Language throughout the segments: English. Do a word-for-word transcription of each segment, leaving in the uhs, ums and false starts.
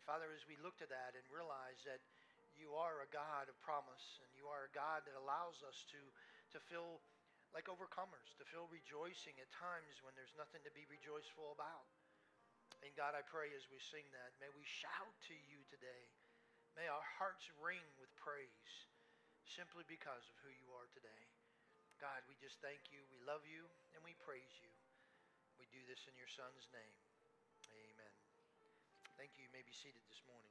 Father, as we look to that and realize that you are a God of promise and you are a God that allows us to, to feel like overcomers, to feel rejoicing at times when there's nothing to be rejoiceful about. And God, I pray as we sing that, may we shout to you today. May our hearts ring with praise simply because of who you are today. God, we just thank you, we love you, and we praise you. We do this in your Son's name. Amen. Thank you. You may be seated this morning.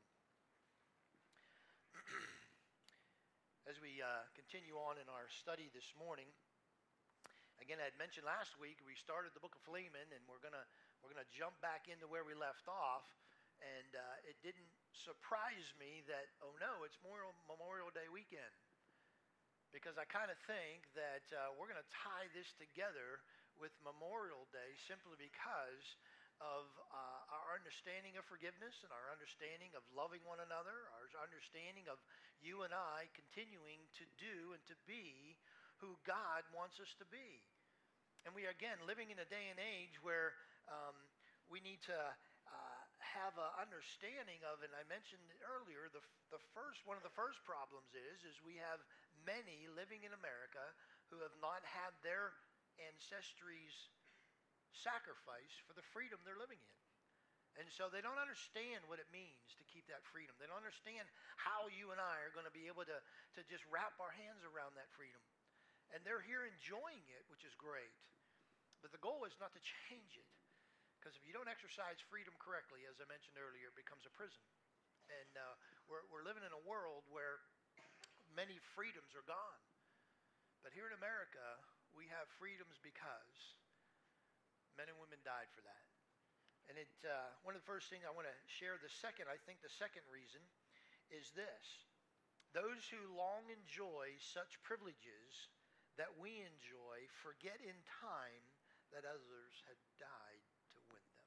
As we uh, continue on in our study this morning, again, I had mentioned last week we started the book of Philemon, and we're gonna we're gonna jump back into where we left off. And uh, it didn't surprise me that oh no, it's Memorial Memorial Day weekend, because I kind of think that uh, we're gonna tie this together with Memorial Day simply because of uh, our understanding of forgiveness and our understanding of loving one another, our understanding of you and I continuing to do and to be who God wants us to be. And we are, again, living in a day and age where um, we need to uh, have an understanding of, and I mentioned earlier, the, the first, one of the first problems is, is we have many living in America who have not had their ancestries sacrifice for the freedom they're living in. And so they don't understand what it means to keep that freedom. They don't understand how you and I are going to be able to, to just wrap our hands around that freedom. And they're here enjoying it, which is great. But the goal is not to change it. Because if you don't exercise freedom correctly, as I mentioned earlier, it becomes a prison. And uh, we're, we're living in a world where many freedoms are gone. But here in America, we have freedoms because men and women died for that. And it uh, one of the first things I want to share, the second, I think the second reason is this. Those who long enjoy such privileges that we enjoy forget in time that others had died to win them.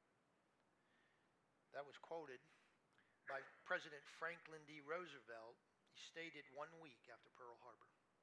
That was quoted by President Franklin D. Roosevelt. He stated one week after Pearl Harbor.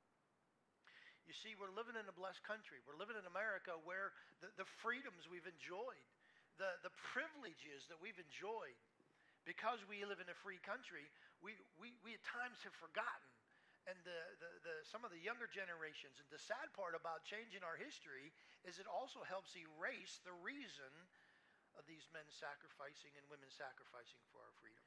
You see, we're living in a blessed country. We're living in America where the, the freedoms we've enjoyed, the, the privileges that we've enjoyed, because we live in a free country, we, we, we at times have forgotten. And the, the, the, some of the younger generations, and the sad part about changing our history is it also helps erase the reason of these men sacrificing and women sacrificing for our freedom.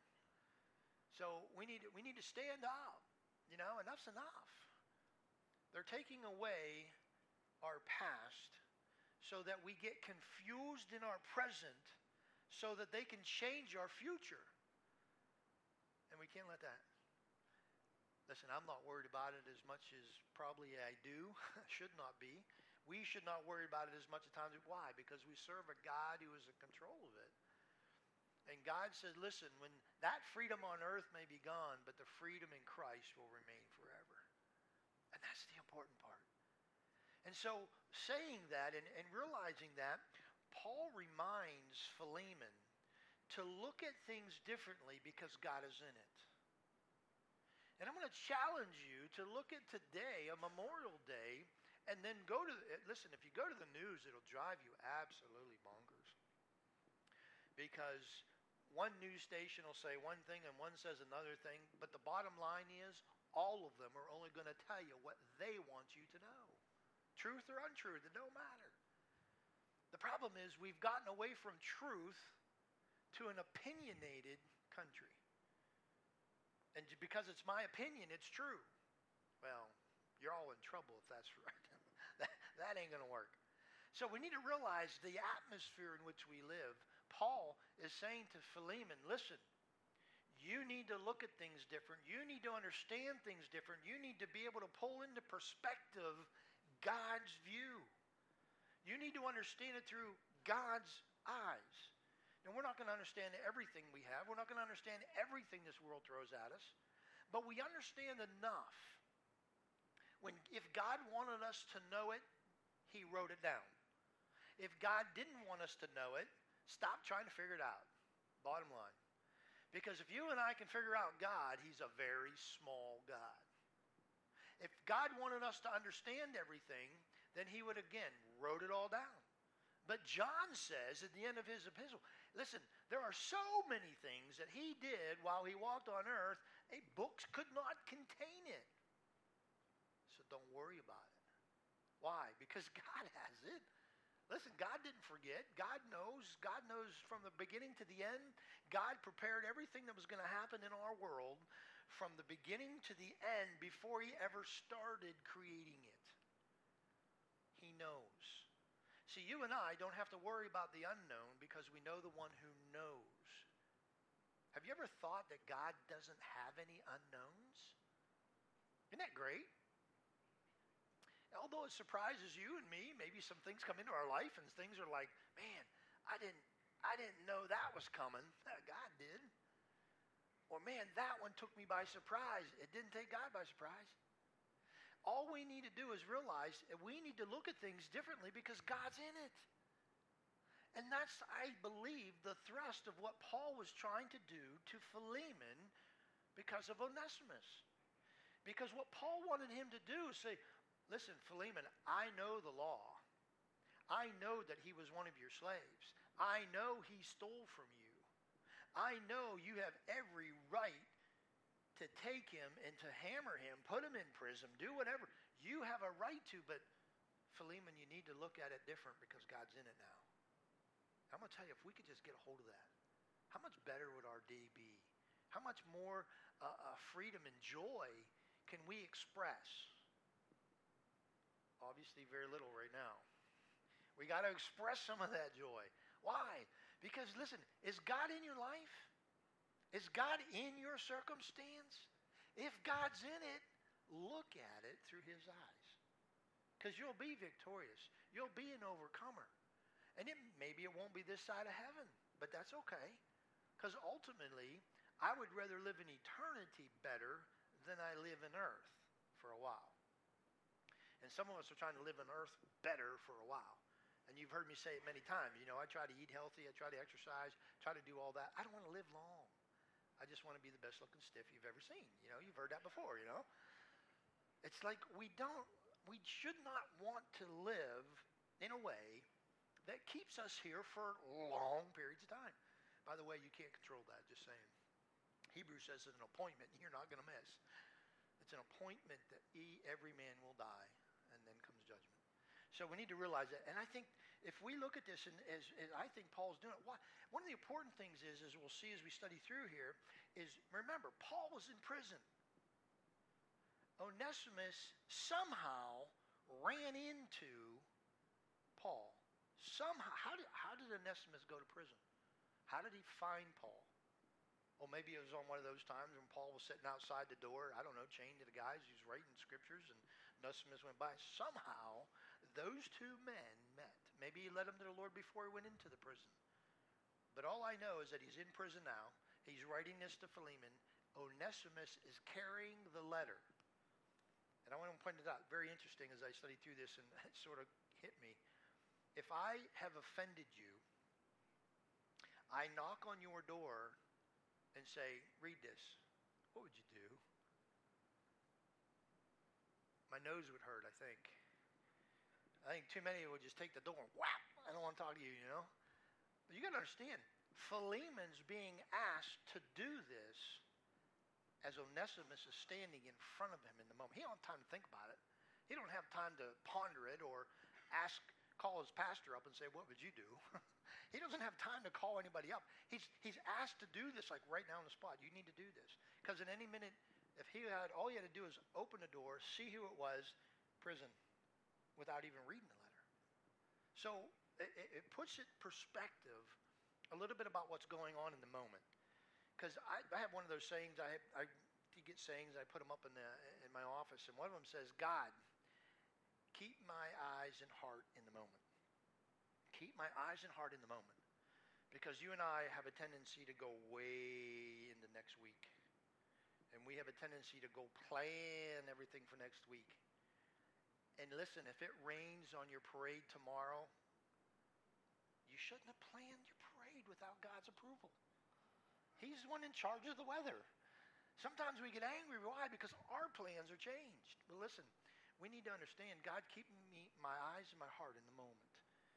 So we need, we need to stand up. You know, enough's enough. They're taking away our past so that we get confused in our present so that they can change our future. And we can't let that. Listen, I'm not worried about it as much as probably I do. Should not be. We should not worry about it as much at times. Why? Because we serve a God who is in control of it. And God says, listen, when that freedom on earth may be gone, but the freedom in Christ will remain forever. And that's the important part. And so saying that and, and realizing that, Paul reminds Philemon to look at things differently because God is in it. And I'm going to challenge you to look at today, a Memorial Day, and then go to, listen, if you go to the news, it'll drive you absolutely bonkers. Because one news station will say one thing and one says another thing, but the bottom line is, all of them are only going to tell you what they want you to know. Truth or untruth, it don't matter. The problem is we've gotten away from truth to an opinionated country. And because it's my opinion, it's true. Well, you're all in trouble if that's right. that, that ain't going to work. So we need to realize the atmosphere in which we live. Paul is saying to Philemon, listen, you need to look at things different. You need to understand things different. You need to be able to pull into perspective God's view. You need to understand it through God's eyes. And we're not going to understand everything we have. We're not going to understand everything this world throws at us. But we understand enough. When, if God wanted us to know it, he wrote it down. If God didn't want us to know it, stop trying to figure it out. Bottom line. Because if you and I can figure out God, he's a very small God. If God wanted us to understand everything, then he would, again, wrote it all down. But John says at the end of his epistle, Listen, there are so many things that he did while he walked on earth, a books could not contain it. So don't worry about it. Why? Because God has it. Listen, God didn't forget. God knows. God knows from the beginning to the end. God prepared everything that was going to happen in our world from the beginning to the end before he ever started creating it. He knows. See, you and I don't have to worry about the unknown because we know the one who knows. Have you ever thought that God doesn't have any unknowns? Isn't that great? Although it surprises you and me, maybe some things come into our life and things are like, man, I didn't, I didn't know that was coming. God did. Or man, that one took me by surprise. It didn't take God by surprise. All we need to do is realize that we need to look at things differently because God's in it. And that's, I believe, the thrust of what Paul was trying to do to Philemon because of Onesimus. Because what Paul wanted him to do is say, listen, Philemon, I know the law. I know that he was one of your slaves. I know he stole from you. I know you have every right to take him and to hammer him, put him in prison, do whatever. You have a right to, but Philemon, you need to look at it different because God's in it now. I'm going to tell you, if we could just get a hold of that, how much better would our day be? How much more uh, uh, freedom and joy can we express? Obviously, very little right now. We got to express some of that joy. Why? Because, listen, is God in your life? Is God in your circumstance? If God's in it, look at it through his eyes. Because you'll be victorious. You'll be an overcomer. And it, maybe it won't be this side of heaven, but that's okay. Because ultimately, I would rather live in eternity better than I live in earth for a while. And some of us are trying to live on earth better for a while. And you've heard me say it many times. You know, I try to eat healthy. I try to exercise, try to do all that. I don't want to live long. I just want to be the best looking stiff you've ever seen. You know, you've heard that before, you know. It's like we don't, we should not want to live in a way that keeps us here for long periods of time. By the way, you can't control that, just saying. Hebrews says it's an appointment you're not going to miss. It's an appointment that he, every man will die, and then comes judgment. So we need to realize that. And I think if we look at this, and as, as I think Paul's doing it, why, one of the important things is, as we'll see as we study through here, is remember, Paul was in prison. Onesimus somehow ran into Paul. Somehow, how did, how did Onesimus go to prison? How did he find Paul? Well, maybe it was on one of those times when Paul was sitting outside the door, I don't know, chained to the guys. He was writing scriptures, and Onesimus went by. Somehow, those two men met. Maybe he led them to the Lord before he went into the prison. But all I know is that he's in prison now. He's writing this to Philemon. Onesimus is carrying the letter. And I want to point it out, very interesting as I studied through this, and it sort of hit me. If I have offended you, I knock on your door and say, read this. What would you do? My nose would hurt, I think. I think too many would just take the door and whap. I don't want to talk to you, you know. But you got to understand, Philemon's being asked to do this as Onesimus is standing in front of him in the moment. He don't have time to think about it. He don't have time to ponder it or ask, call his pastor up and say, what would you do? He doesn't have time to call anybody up. He's, he's asked to do this like right now on the spot. You need to do this. Because in any minute, if he had, all he had to do is open the door, see who it was, prison, without even reading the letter. So it, it puts it in perspective a little bit about what's going on in the moment. Because I, I have one of those sayings, I, I get sayings, I put them up in, the, in my office, and one of them says, God, keep my eyes and heart in the moment. Keep my eyes and heart in the moment. Because you and I have a tendency to go way into next week. And we have a tendency to go plan everything for next week. And listen, if it rains on your parade tomorrow, you shouldn't have planned your parade without God's approval. He's the one in charge of the weather. Sometimes we get angry. Why? Because our plans are changed. But listen, we need to understand, God, keep me, my eyes and my heart in the moment.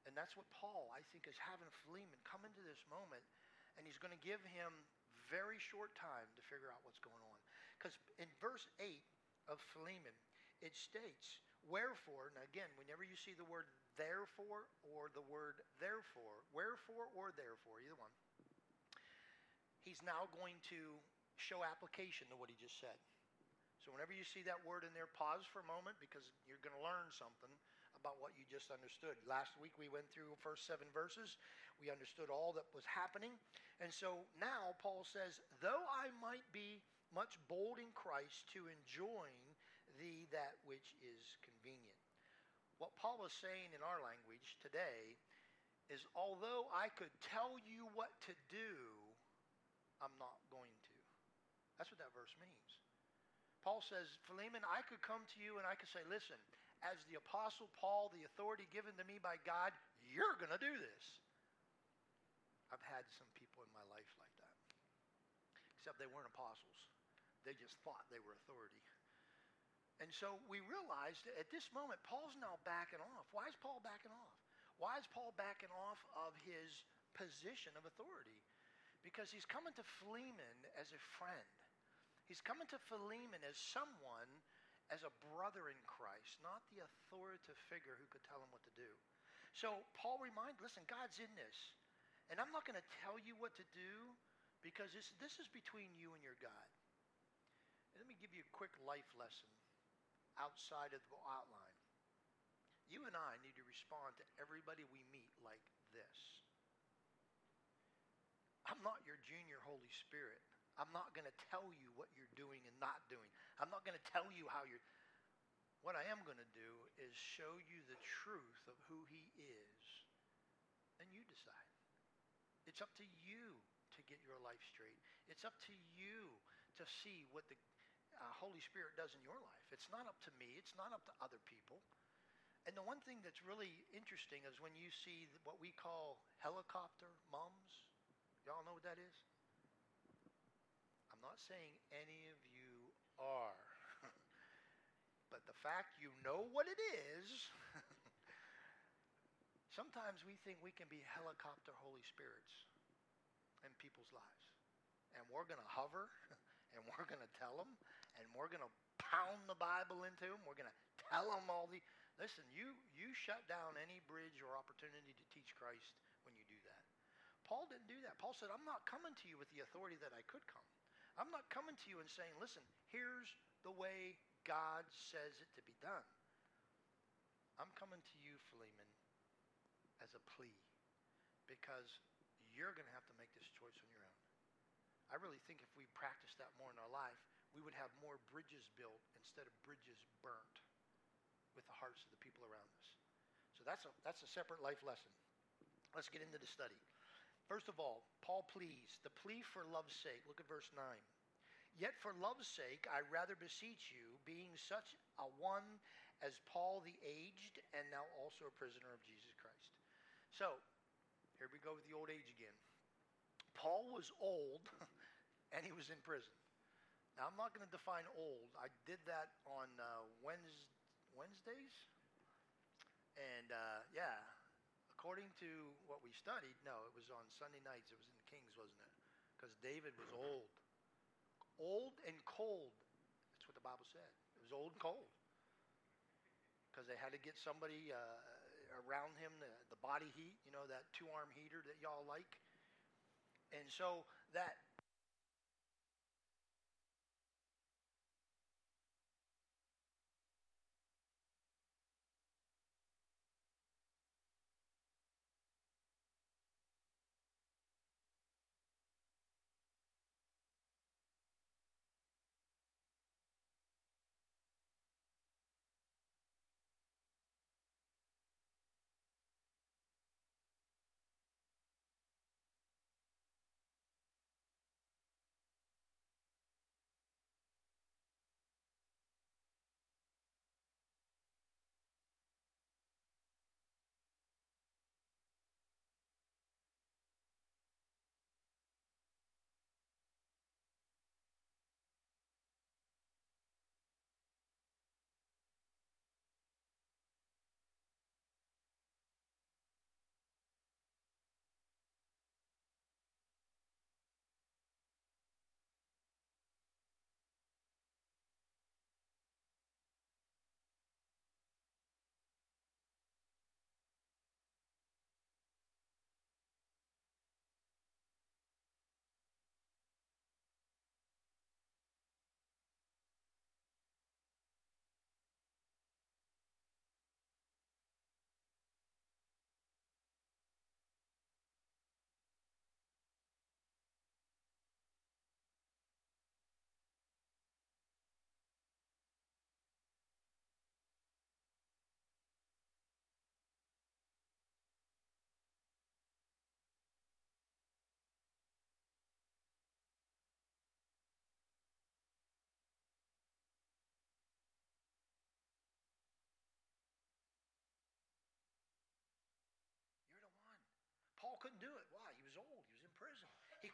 And that's what Paul, I think, is having Philemon come into this moment, and he's going to give him very short time to figure out what's going on. Because in verse eight of Philemon, it states, wherefore, now again, whenever you see the word therefore or the word therefore, wherefore or therefore, either one, he's now going to show application to what he just said. So whenever you see that word in there, pause for a moment, because you're going to learn something about what you just understood. Last week we went through the first seven verses. We understood all that was happening. And so now Paul says, though I might be much bold in Christ to enjoin thee that which is convenient. What Paul is saying in our language today is, although I could tell you what to do, I'm not going to. That's what that verse means. Paul says, Philemon, I could come to you and I could say, listen, as the Apostle Paul, the authority given to me by God, you're going to do this. I've had some people in my life like that. Except they weren't apostles. They just thought they were authority. And so we realized that at this moment, Paul's now backing off. Why is Paul backing off? Why is Paul backing off of his position of authority? Because he's coming to Philemon as a friend. He's coming to Philemon as someone, as a brother in Christ, not the authoritative figure who could tell him what to do. So Paul reminds, listen, God's in this. And I'm not going to tell you what to do, because this, this is between you and your God. And let me give you a quick life lesson outside of the outline. You and I need to respond to everybody we meet like this. I'm not your junior Holy Spirit. I'm not going to tell you what you're doing and not doing. I'm not going to tell you how you're... What I am going to do is show you the truth of who he is, and you decide. It's up to you to get your life straight. It's up to you to see what the uh, Holy Spirit does in your life. It's not up to me. It's not up to other people. And the one thing that's really interesting is when you see what we call helicopter moms. Y'all know what that is? I'm not saying any of you are. But the fact you know what it is, sometimes we think we can be helicopter Holy Spirits in people's lives. And we're going to hover, and we're going to tell them, and we're going to pound the Bible into them. We're going to tell them all the... Listen, you, you shut down any bridge or opportunity to teach Christ when you do that. Paul didn't do that. Paul said, I'm not coming to you with the authority that I could come. I'm not coming to you and saying, listen, here's the way God says it to be done. I'm coming to you, Philemon, as a plea, because you're going to have to make this choice on your own. I really think if we practiced that more in our life, we would have more bridges built instead of bridges burnt with the hearts of the people around us. So that's a, that's a separate life lesson. Let's get into the study. First of all, Paul pleads, the plea for love's sake. Look at verse nine. Yet for love's sake, I rather beseech you, being such a one as Paul the aged, and now also a prisoner of Jesus Christ. So, here we go with the old age again. Paul was old, and he was in prison. Now, I'm not going to define old. I did that on uh, Wednesday, Wednesdays. And, uh, yeah, according to what we studied, no, it was on Sunday nights. It was in Kings, wasn't it? Because David was old. Old and cold. That's what the Bible said. It was old and cold. Because they had to get somebody uh, around him, the, the body heat, you know, that two-arm heater that y'all like. And so that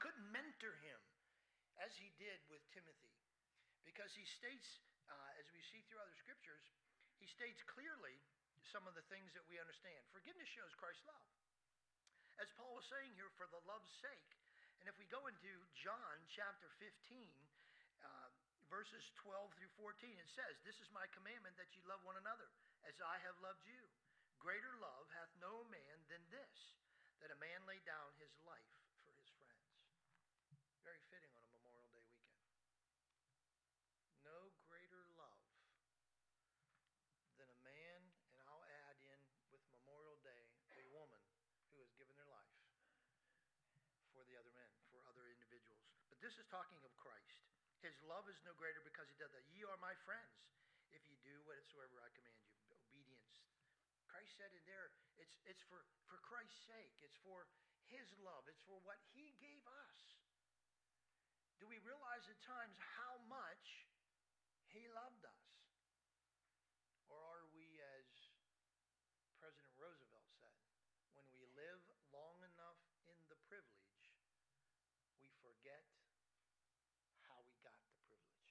couldn't mentor him as he did with Timothy. Because he states, uh, as we see through other scriptures, he states clearly some of the things that we understand. Forgiveness shows Christ's love. As Paul was saying here, for the love's sake. And if we go into John chapter fifteen, uh, verses twelve through fourteen, it says, "This is my commandment, that ye love one another, as I have loved you. Greater love hath no man than this, that a man lay down his life for his friends." Very fitting on a Memorial Day weekend. No greater love than a man, and I'll add in with Memorial Day, a woman who has given their life for the other men, for other individuals. But this is talking of Christ. His love is no greater because he does that. "Ye are my friends, if ye do whatsoever I command you." Obedience. Christ said in there, it's, it's for, for Christ's sake. It's for his love. It's for what he gave us. Do we realize at times how much he loved us? Or are we, as President Roosevelt said, when we live long enough in the privilege, we forget how we got the privilege?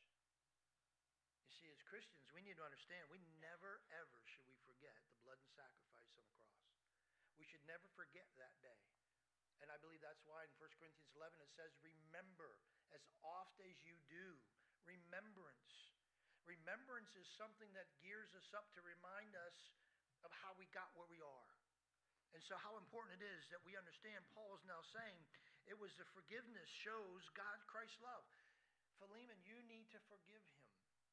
You see, as Christians, we need to understand we never, ever should we forget the blood and sacrifice on the cross. We should never forget that day. And I believe that's why in First Corinthians eleven it says, "Remember as oft as you do." Remembrance. Remembrance is something that gears us up to remind us of how we got where we are. And so how important it is that we understand, Paul is now saying, it was the forgiveness shows God, Christ's love. Philemon, you need to forgive him.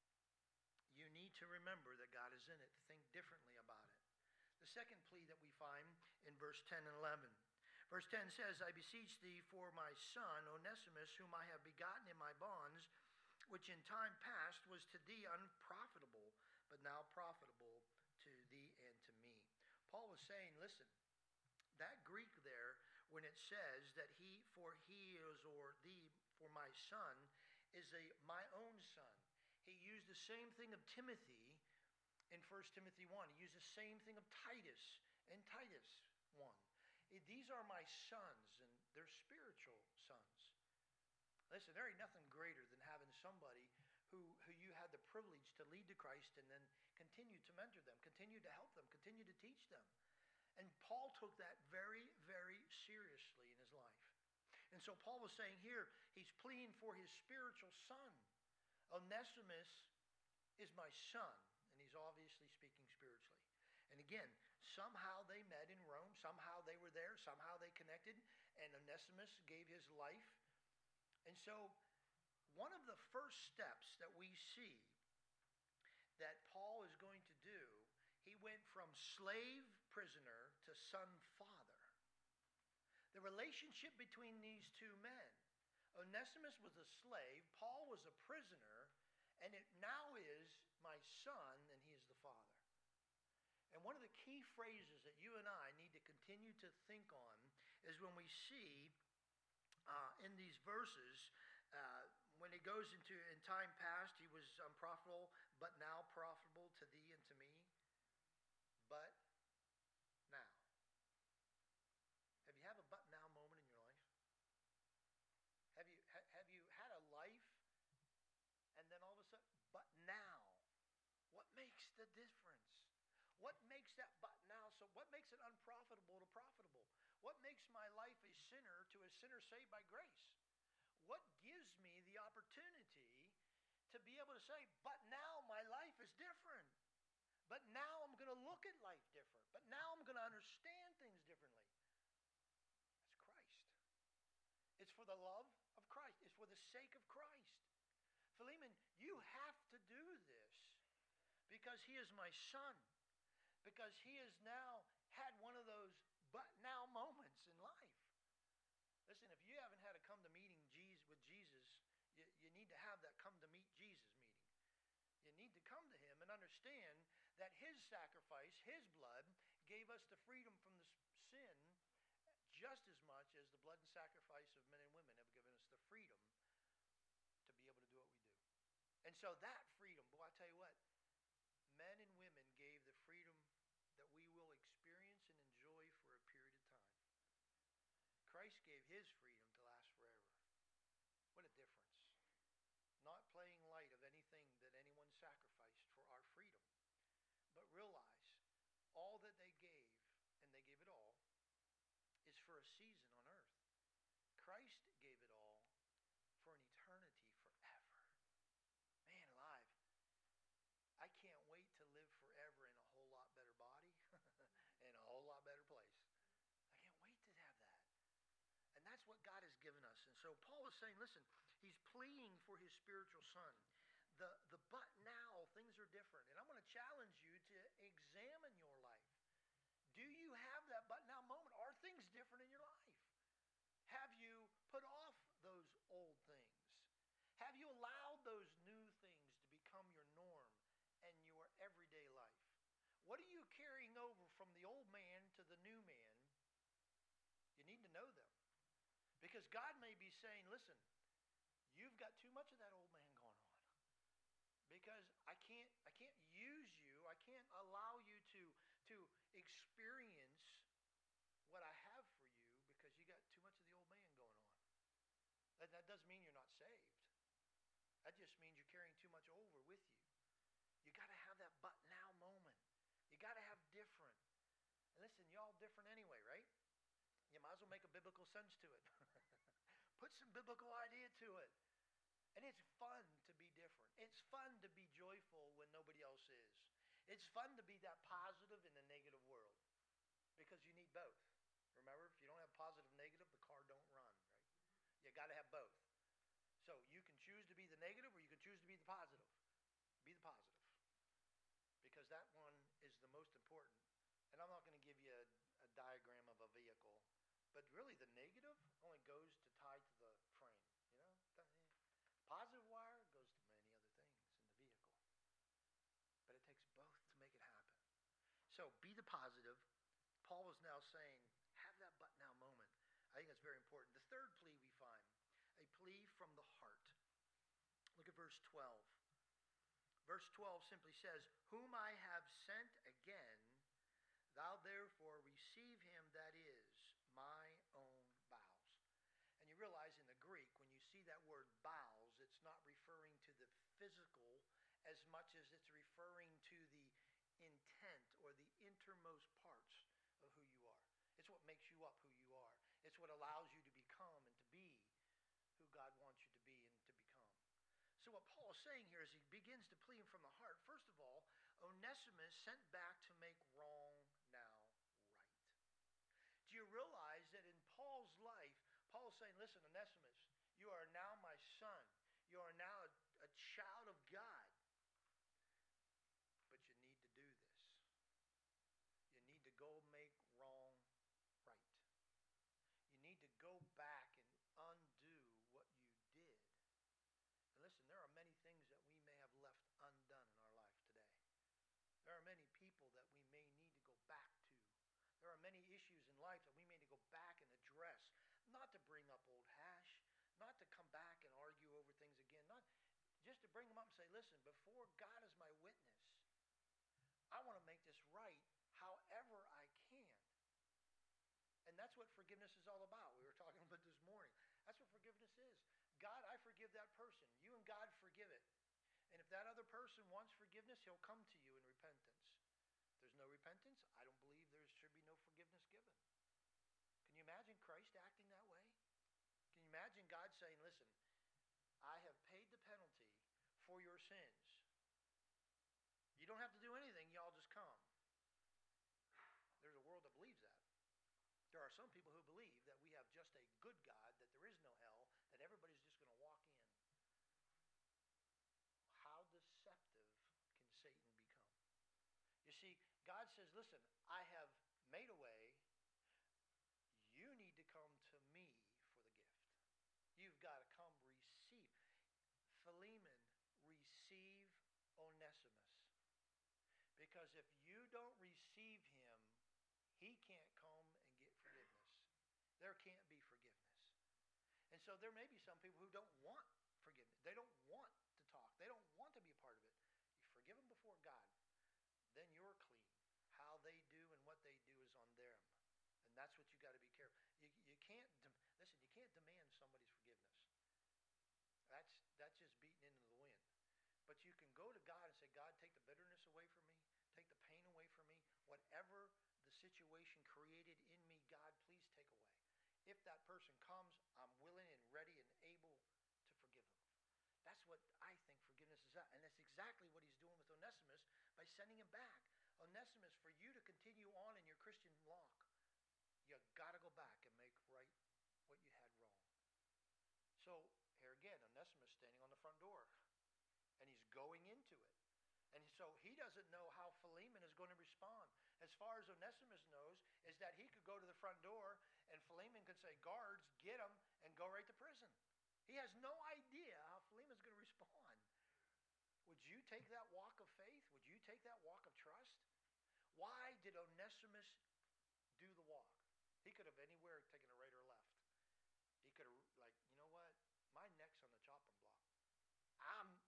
You need to remember that God is in it. Think differently about it. The second plea that we find in verse ten and eleven. Verse ten says, "I beseech thee for my son, Onesimus, whom I have begotten in my bonds, which in time past was to thee unprofitable, but now profitable to thee and to me." Paul was saying, listen, that Greek there, when it says that he, for he is, or thee, for my son, is a my own son. He used the same thing of Timothy in First Timothy one. He used the same thing of Titus in Titus one. These are my sons, and they're spiritual sons. Listen, there ain't nothing greater than having somebody who, who you had the privilege to lead to Christ and then continue to mentor them, continue to help them, continue to teach them. And Paul took that very, very seriously in his life. And so Paul was saying here, he's pleading for his spiritual son. Onesimus is my son, and he's obviously speaking spiritually. And again, somehow they met in Rome, somehow they were there, somehow they connected, and Onesimus gave his life. And so one of the first steps that we see that Paul is going to do, he went from slave prisoner to son father. The relationship between these two men, Onesimus was a slave, Paul was a prisoner, and it now is my son, and he is the father. And one of the key phrases that you and I need to continue to think on is when we see uh, in these verses, uh, when it goes into, in time past, he was unprofitable, but now profitable to thee and to me. But now. Have you had a but now moment in your life? Have you, ha, have you had a life and then all of a sudden, but now? What makes the difference? What makes that but now? So what makes it unprofitable to profitable? What makes my life a sinner to a sinner saved by grace? What gives me the opportunity to be able to say, but now my life is different. But now I'm going to look at life different. But now I'm going to understand things differently. That's Christ. It's for the love of Christ. It's for the sake of Christ. Philemon, you have to do this because he is my son. Because he has now had one of those but now moments in life. Listen, if you haven't had a come to meeting Jesus, with Jesus, you, you need to have that come to meet Jesus meeting. You need to come to him and understand that his sacrifice, his blood, gave us the freedom from the sin just as much as the blood and sacrifice of men and women have given us the freedom to be able to do what we do. And so that freedom, boy, I tell you what, men and women gave the freedom that we will experience and enjoy for a period of time. Christ gave his freedom to last forever. realize all that they gave, and they gave it all, is for a season on earth. Christ gave it all for an eternity forever. Man alive. I can't wait to live forever in a whole lot better body in a whole lot better place. I can't wait to have that. And that's what God has given us. And so Paul is saying, listen, he's pleading for his spiritual son. The, the but now, things are different. And I'm going to challenge you to examine your life. Do you have that but now moment? Are things different in your life? Have you put off those old things? Have you allowed those new things to become your norm and your everyday life? What are you carrying over from the old man to the new man? You need to know them. Because God may be saying, listen, you've got too much of that old man going on. Because I can't I can't use you. I can't allow you to, to experience what I have for you because you got too much of the old man going on. That, that doesn't mean you're not saved. That just means you're carrying too much over with you. You got to have that but now moment. You got to have different. And listen, y'all different anyway, right? You might as well make a biblical sense to it. Put some biblical idea to it. And it's fun to be different. It's fun to be joyful when nobody else is. It's fun to be that positive in the negative world because you need both. Remember, if you don't have positive, negative, the car don't run, right? You got to have both. So you can choose to be the negative or you can choose to be the positive. Be the positive because that one is the most important. And I'm not going to give you a, a diagram of a vehicle, but really the negative only goes to tie to the frame, you know? Positive wire goes to many other things in the vehicle. But it takes both to make it happen. So be the positive. Paul is now saying, have that but now moment. I think that's very important. The third plea we find, a plea from the heart. Look at verse twelve. Verse twelve simply says, whom I have sent again, thou therefore receive him that is my own bowels. And you realize in the Greek, when you see that word bowels, it's not referring to the physical as much as it's referring to the intent or the innermost parts of who you are. It's what makes you up who you are. It's what allows you to become and to be who God wants you to be and to become. So what Paul is saying here is he begins to plead from the heart. First of all, Onesimus sent back to make wrong now right. Do you realize that in Paul's life, Paul is saying, listen, Onesimus, you are now my son. You are now a, a child of God. But you need to do this. You need to go make wrong right. You need to go back and undo what you did. And listen, there are many things that we may have left undone in our life today. There are many people that we may need to go back to. There are many issues in life that we may need to go back and address, not to bring up old hash, not to come back and argue over things again, not just to bring them up and say, listen, before God is my witness, I want to make this right however I can. And that's what forgiveness is all about. We were talking about this morning. That's what forgiveness is. God, I forgive that person. You and God forgive it. And if that other person wants forgiveness, he'll come to you in repentance. If there's no repentance, I don't believe there should be no forgiveness given. Can you imagine Christ acting that way? Can you imagine God saying, listen, I have paid the penalty for your sins. You don't have to do anything. Y'all just come. There's a world that believes that. There are some people who believe that we have just a good God, that there is no hell, that everybody's just going to walk in. How deceptive can Satan become? You see, God says, listen, I have made a way. You need to come to me for the gift. You've got to come receive. Philemon, receive Onesimus. Because if you don't receive him, he can't come and get forgiveness. There can't be forgiveness. And so there may be some people who don't want forgiveness. They don't want to talk. They don't want to be a part of it. You forgive them before God. Then you're clean. How they do and what they do is on them. And that's what you got to be careful. You, you can't, de- listen, you can't demand somebody's forgiveness. That's, that's just beating into the wind. But you can go to God and say, God, take the bitterness away from me. Take the pain Whatever the situation created in me, God, please take away. If that person comes, I'm willing and ready and able to forgive them. That's what I think forgiveness is at. And that's exactly what he's doing with Onesimus by sending him back. Onesimus, for you to continue on in your Christian walk, you got to go back and make right what you had wrong. So here again, Onesimus standing on the front door, and he's going into it. And so he doesn't know how Philemon is going to respond. As far as Onesimus knows, is that he could go to the front door, and Philemon could say, guards, get him, and go right to prison. He has no idea how Philemon's going to respond. Would you take that walk of faith? Would you take that walk of trust? Why did Onesimus do the walk? He could have anywhere taken a right or left. He could have, like, you know what? My neck's on the chopping block. I'm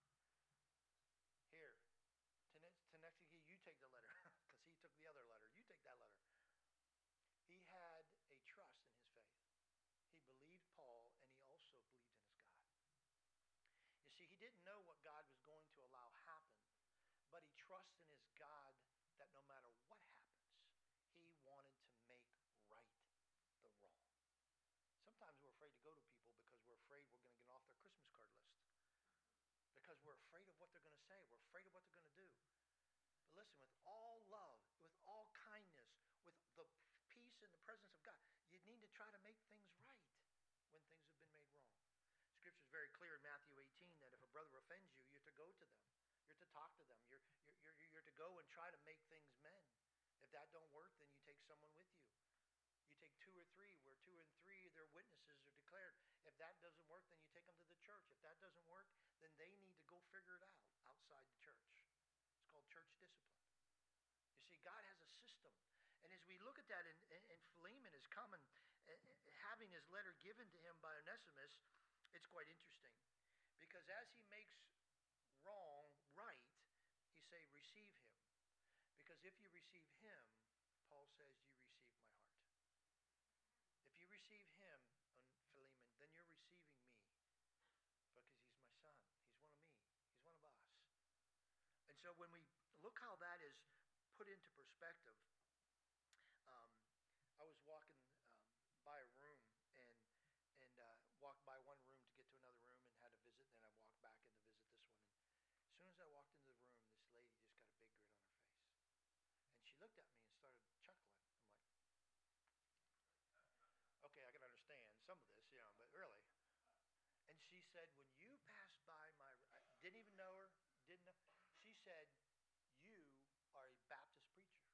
here. Tanexi, you take the letter, because he took the other letter. You take that letter. He had a trust in his faith. He believed Paul, and he also believed in his God. You see, he didn't know what God was going to allow happen, but he trusted in his God that no matter what happens, he wanted to make right the wrong. Sometimes we're afraid to go to people because we're afraid we're going to get off their Christmas card list. Because we're afraid of what they're going to say. We're afraid of what they're going to do. But listen, with all love, with all kindness, with the peace and the presence of God, you need to try to make things right when things have been made wrong. Scripture is very clear in Matthew eighteen that if a brother offends you, you're to go to them. You're to talk to them. You're, you're, you're, you're to go and try to make things mend. If that don't work, then you take someone with you. You take two or three, where two and three, their witnesses are declared. If that doesn't work, then you take them to the church. If that doesn't work, then they need to go figure it out outside the church. It's called church discipline. You see, God has a system. And as we look at that, and, and Philemon is coming, uh, having his letter given to him by Onesimus, it's quite interesting. Because as he makes wrong right, he say, receive him. Because if you receive him, Paul says, you receive my heart. If you receive him, Philemon, then you're receiving me. Because he's my son. He's one of me. He's one of us. And so when we look how that is put into perspective, um, I was walking um, by a room and and uh, walked by one room to get to another room and had a visit. Then I walked back in to visit this one. And as soon as I walked into the room, this lady just got a big grin on her face. And she looked at me and started chuckling. I'm like, okay, I can understand some of this, you know, but really. And she said, when you passed by my, I didn't even know her, didn't know. She said, you are a Baptist preacher.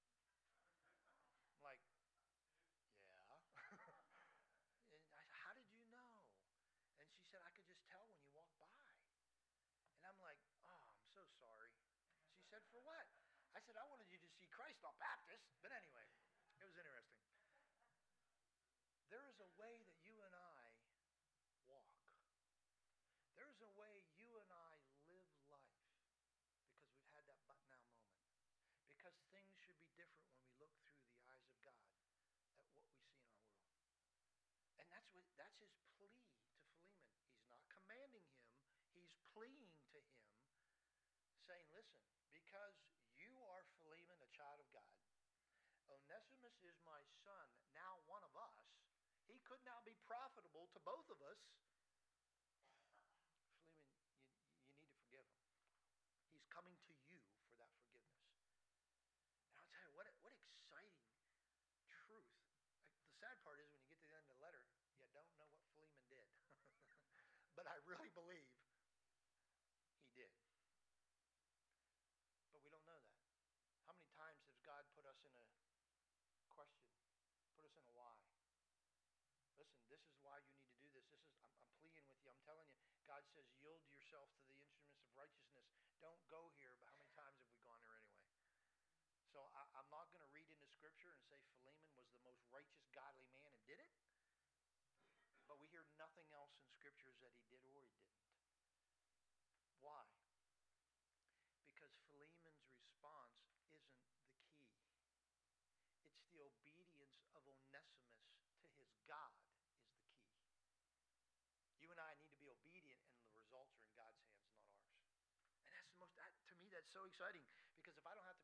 I'm like, yeah. And I said, how did you know? And she said, I could just tell when you walk by. And I'm like, oh, I'm so sorry. She said, for what? I said, I wanted you to see Christ, not Baptist. But anyway, it was interesting. There is a way that you and I walk. There is a way you and I live life because we've had that but now moment. Because things should be different when we look through the eyes of God at what we see in our world. And that's what that's his plea to Philemon. He's not commanding him. He's pleading to him, saying, listen, because you are Philemon, a child of God. Onesimus is my son, now one of us. He could now be profitable to both of us. Philemon, you, you need to forgive him. He's coming to you for that forgiveness. And I'll tell you, what, what exciting truth. The sad part is when you get to the end of the letter, you don't know what Philemon did. But I really believe he did. But we don't know that. How many times has God put us in a question, put us in a why? Listen, this is why you need to do this. This is I'm, I'm pleading with you. I'm telling you, God says, yield yourself to the instruments of righteousness. Don't go here, but how many times have we gone there anyway? So I, I'm not going to read into Scripture and say Philemon was the most righteous, godly man and did it. But we hear nothing else in Scriptures that he did or he didn't. Why? Because Philemon's response isn't the key. It's the obedience of Onesimus to his God is the key. You and I need to be obedient, and the results are in God's hands, not ours. And that's the most, that, to me, that's so exciting. Because if I don't have to be responsible,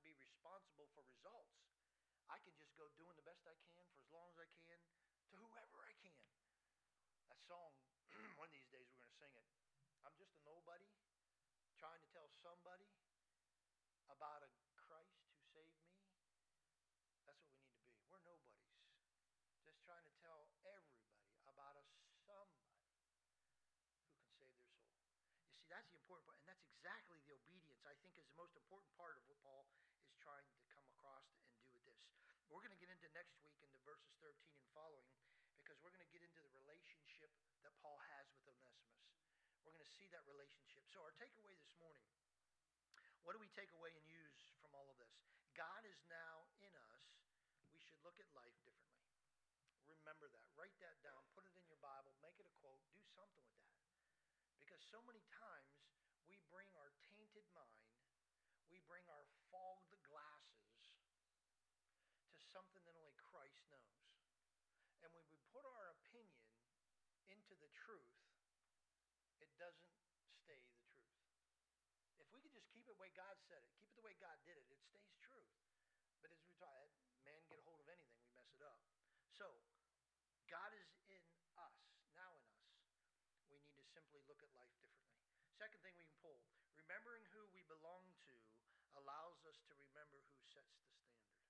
responsible for results. I can just go doing the best I can for as long as I can to whoever I can. That song, one of these days we're going to sing it. I'm just a nobody trying to tell somebody about a Christ who saved me. That's what we need to be. We're nobodies. Just trying to tell everybody about a somebody who can save their soul. You see, that's the important part, and that's exactly the obedience I think is the most important part of what Paul is trying to come across and do with this. We're going to get into next week into verses thirteen and following, because we're going to get into the relationship that Paul has with Onesimus. We're going to see that relationship. So our takeaway this morning, what do we take away and use from all of this? God is now in us. We should look at life differently. Remember that. Write that down. Put it in your Bible. Make it a quote. Do something with that. Because so many times we bring our tainted mind, we bring our fogged glasses to something that only Christ knows. And when we put our opinion into the truth, it doesn't stay the truth. If we could just keep it the way God said it, keep it the way God did it, it stays truth. But as we talk, man get a hold of anything, we mess it up. So, God is in us, now in us. We need to simply look at life differently. Second thing we can pull, remembering who we belong to allows us to remember who sets the standard.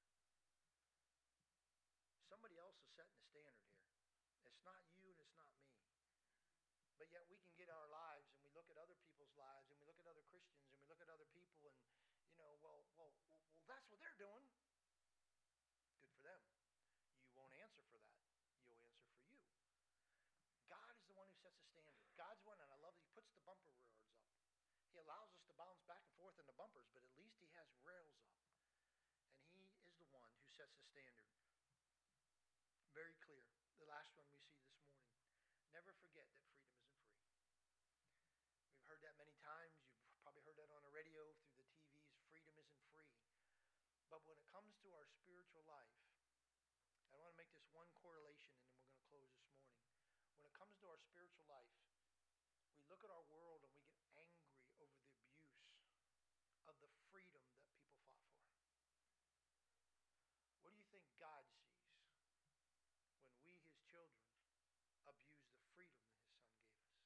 Somebody else is setting the standard here. It's not you and it's not me. But yet we can get our lives and we look at other people's lives and we look at other Christians and we look at other people and, you know, well, well, well, that's what they're doing. Good for them. You won't answer for that. You'll answer for you. God is the one who sets the standard. God's the one, and I love that he puts the bumper rails up. He allows us to bounce back and forth in the bumpers, but at least he has rails up. And he is the one who sets the standard. Very clear. The last one we see this morning. Never forget that freedom isn't free. We've heard that many times. You've probably heard that on the radio, through the T Vs. Freedom isn't free. But when it comes to our spiritual life, I want to make this one correlation, and then we're going to close this morning. When it comes to our spiritual life, we look at our world and we get angry over the abuse of the freedom that people fought for. What do you think God sees when we, his children, abuse the freedom that his son gave us?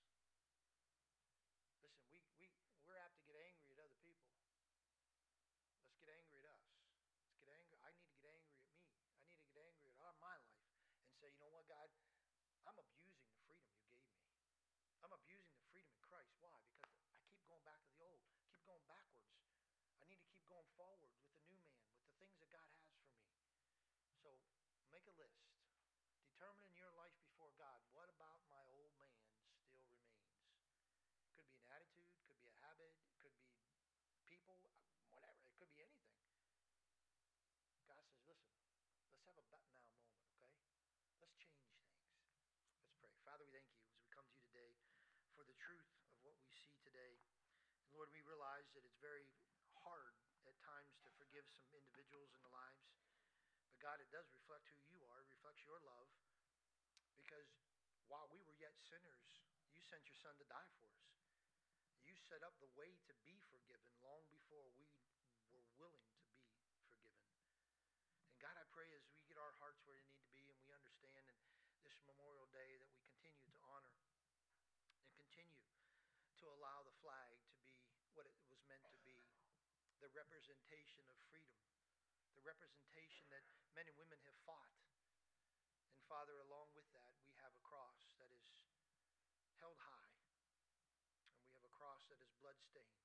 Listen, we, we, we're apt to get angry at other people. Let's get angry at us. Let's get angry. I need to get angry at me. I need to get angry at our, my life and say, you know what, God? I'm abusing the freedom you gave me. I'm abusing the freedom in Christ. Why? Because I keep going back to the old, keep going backwards. I need to keep going forward with the new man, with the things that God has for me. So make a list. Determine in your life before God, what about my old man still remains? Could be an attitude, could be a habit, could be people, whatever. It could be anything. God says, listen, let's have a but now moment, okay? Let's change things. Let's pray. Father, we thank you as we come to you today for the truth of what we see today. And Lord, we realize that it's very hard at times to forgive some individuals in the lives. But God, it does reflect who you are. It reflects your love. Because while we were yet sinners, you sent your son to die for us. You set up the way to be forgiven long before we were willing to be forgiven. And God, I pray as we get our hearts where they need to be and we understand and this Memorial Day that we continue to honor and continue to allow the flag to be what it was meant to be, the representation of freedom, the representation that men and women have fought. And Father, along with that, we have a cross that is held high, and we have a cross that is blood-stained.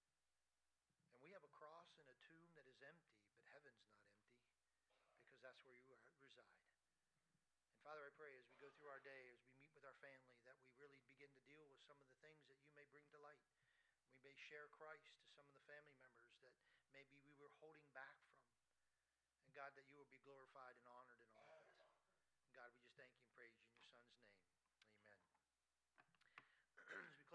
And we have a cross in a tomb that is empty, but heaven's not empty, because that's where you are, reside. And Father, I pray as we go through our day, as we meet with our family, that we really begin to deal with some of the things that you may bring to light. We may share Christ to some of the family members that maybe we were holding back from. And God, that you will be glorified and honored in all of it. And God, we just thank you and praise you.